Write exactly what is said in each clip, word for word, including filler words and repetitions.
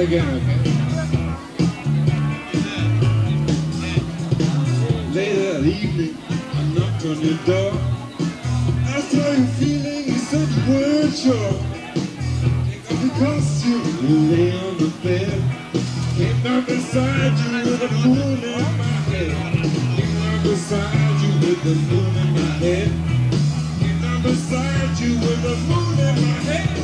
again, okay? Later that evening, I knocked on your door. I saw you feeling, you said you weren't sure. Take off your costume, you lay on the bed. Came down beside you with the moon in my head. Came down beside you with the moon in my head. Came down beside you with the moon in my head.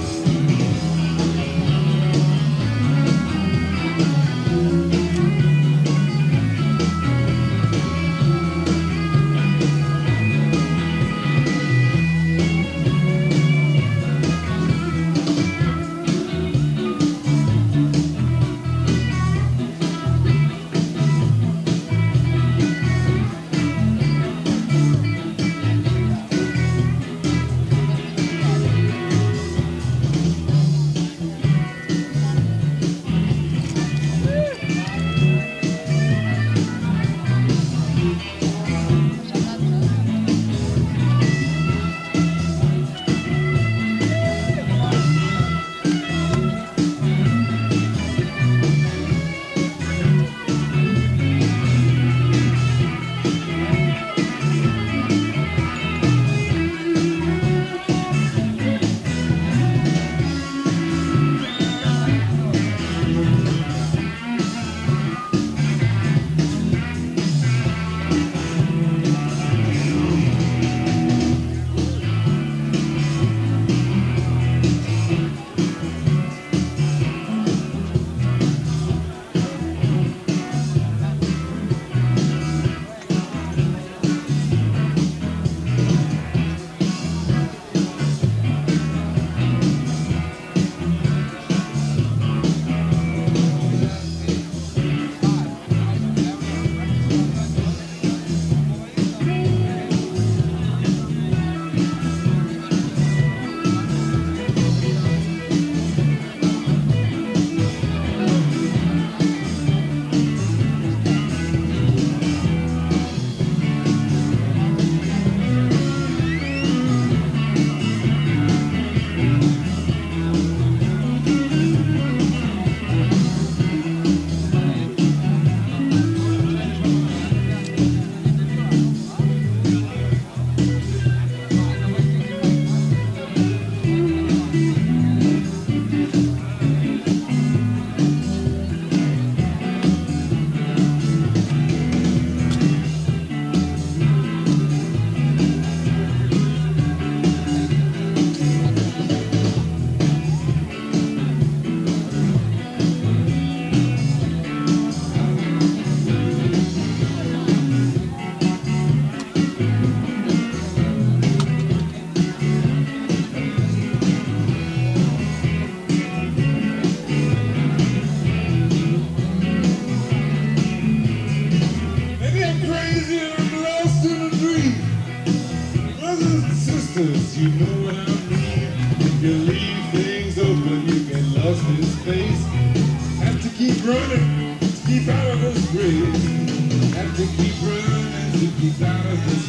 You know what I mean? If you leave things open, you get lost in space. Have to keep running to keep out of this race. Have to keep running to keep out of this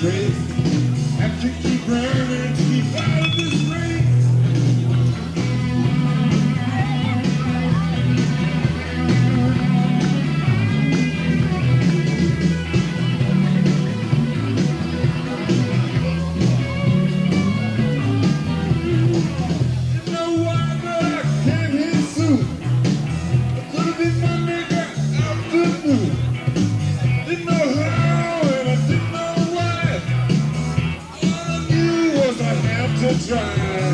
race. Have to keep running to keep out of this race. Try.